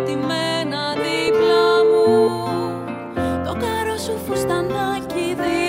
πατημένα δίπλα μου, το καρό σου φουστανάκι δίπλα.